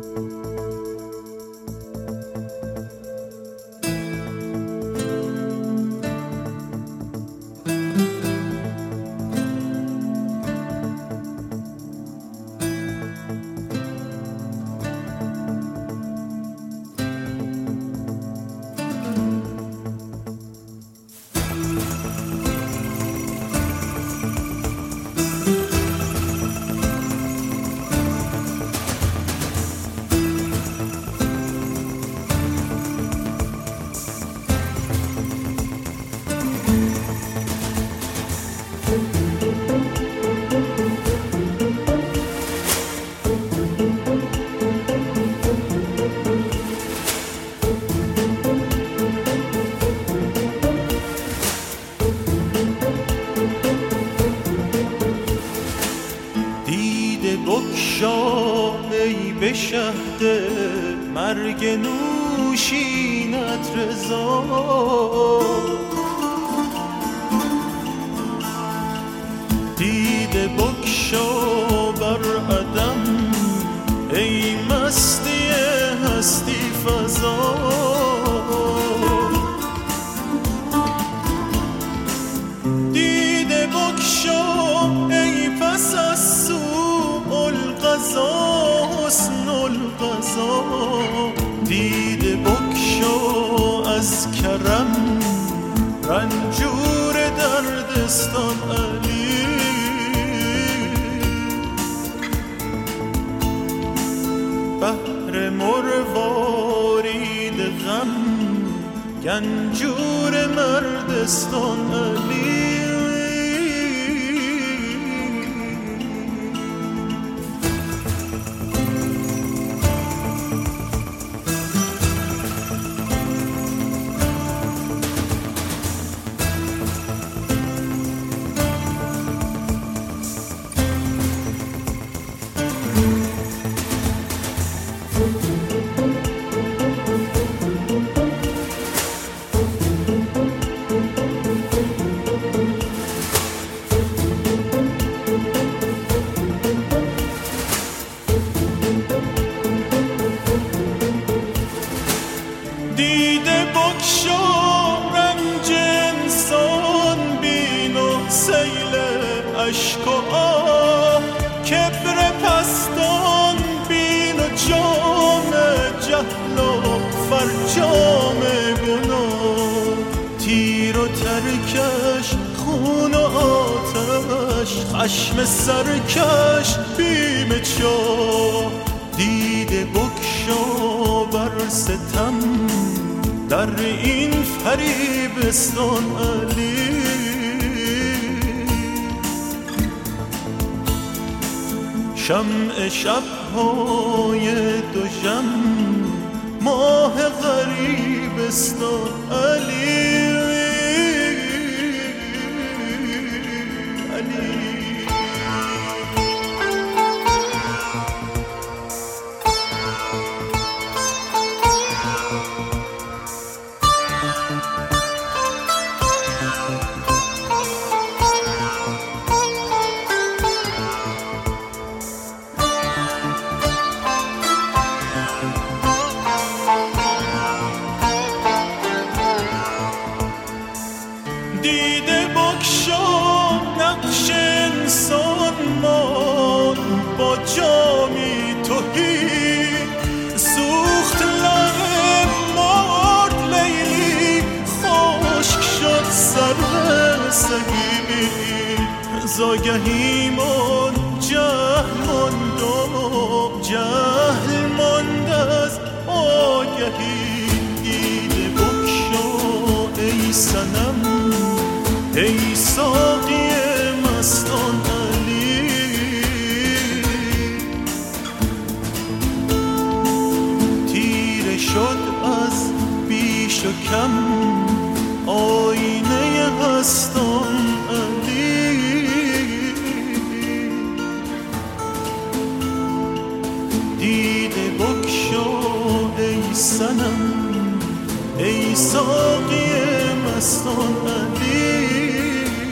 بگشا ای به شهد مرگ نوشینت رضا، دیده بگشا بر عدم ای مستی هستی فضا، دیده بگشا ای پس از سوء القضا حسن القضا، دیده بگشا از کرم رنجور دردستان علی، بحر مروارید غم گنجور مردستان علی. دیده بگشا رنج انسان بین و سیل اشک و آه، کبر پستان بین و جام جهل و فرجام گناه، تیر و ترکش خون و آتش خشم سرکش بیم چاه، دیده بگشا بر ستم در این فریبستان علی، شمع شب‌های دوژم ماه غریبستان علی، علی. دیده بگشا نقش انسان مان با جامی تهی، سوخت لب مرد لیلی خشک شد سر سهی، زاگهی من جهل ماند و جهل ماند از آگهی، دیده بگشا ای صنم ای ساقی مستان علی، تیره شد از بیش و کم آینه هستان علی، دیده بگشا ای صنم ای ساقی مستان علی،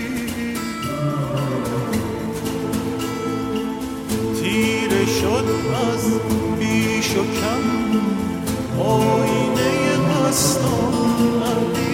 تیره شد از بیش و کم آینه مستان علی